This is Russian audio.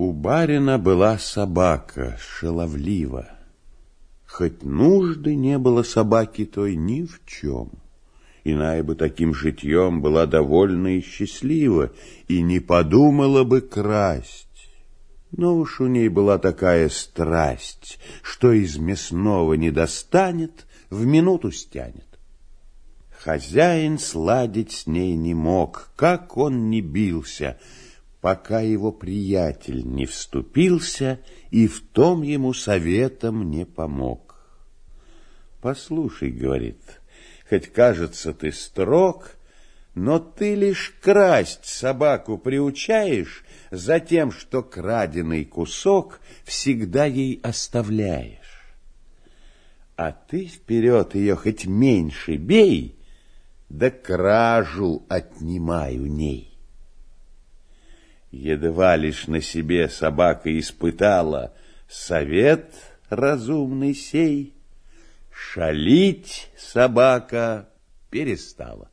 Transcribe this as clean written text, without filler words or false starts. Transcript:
У барина была собака шаловлива, хоть нужды не было собаки той ни в чем. Иная бы таким житьем была довольна и счастлива, и не подумала бы красть. Но уж у ней была такая страсть, что из мясного не достанет, в минуту стянет. Хозяин сладить с ней не мог, как он ни бился, пока его приятель не вступился и в том ему советом не помог. «Послушай, — говорит, — хоть кажется ты строг, но ты лишь красть собаку приучаешь за тем, что краденый кусок всегда ей оставляешь. А ты вперед ее хоть меньше бей, да кражу отнимай у ней». Едва лишь на себе собака испытала совет разумный сей, шалить собака перестала.